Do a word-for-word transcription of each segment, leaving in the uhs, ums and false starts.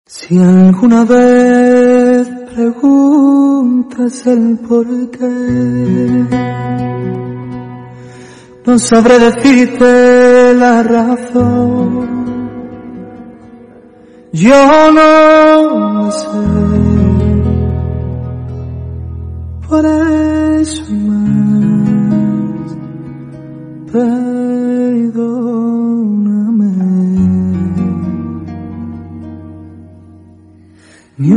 Si alguna vez preguntas el por qué, no sabré decirte la razón. Yo no lo sé, por eso y más, perdóname. Ni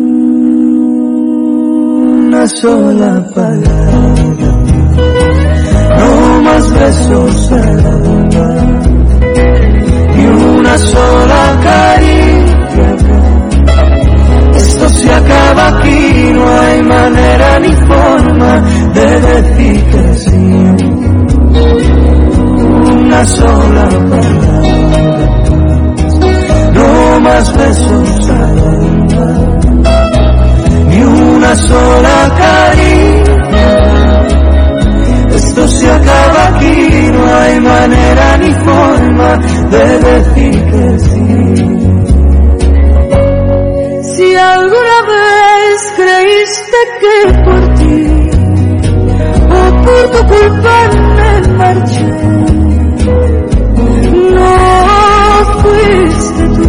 una sola palabra, no más besos al alma, ni una sola caricia. Esto se acaba aquí, no hay manera ni forma de decir que sí. Una sola palabra, no más besos al alma, ni una sola caricia. Esto se acaba aquí, no hay manera ni forma de decir que sí. Si alguna vez creíste que por ti o por tu culpa me marché, no fuiste tú.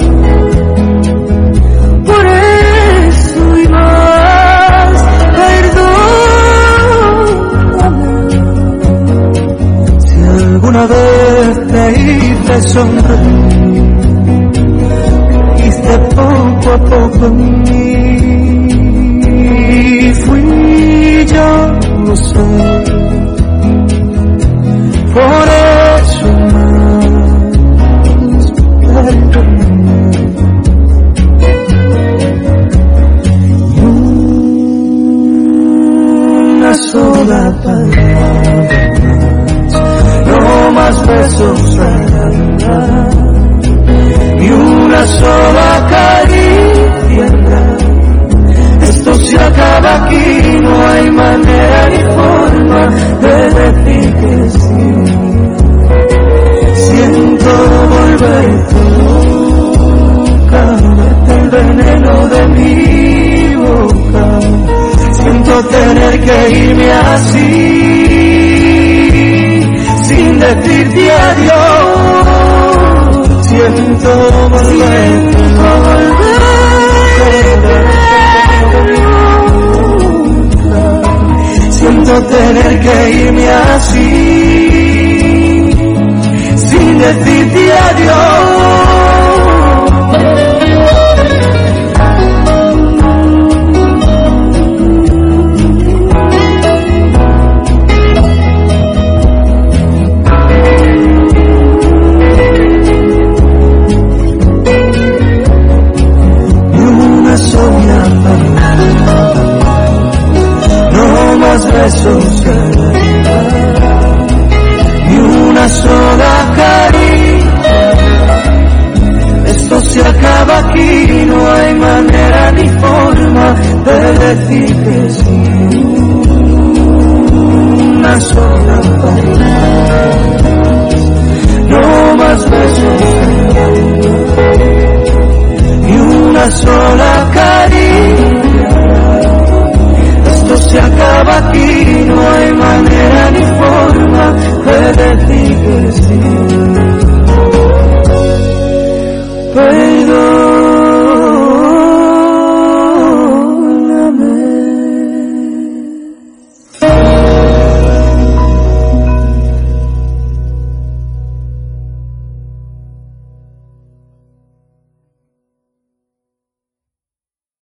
Por eso y más, perdóname. Si alguna vez te hice sonreír, creíste poco a poco en mí, fui yo, lo sé. Por eso más, perdóname. Y una sola palabra, no más besos al alma, y una sola caricia. Esto se acaba aquí, no hay manera ni forma de decir que sí. Siento volverte loca, verte el veneno de mi boca. Siento tener que irme así, sin decirte adiós. Siento volverte loca, siento tener que irme así, sin decirte adiós. Besos al alma, ni una sola caricia. Esto se acaba aquí, no hay manera ni forma de decir que sí. Una sola palabra, no más besos al alma,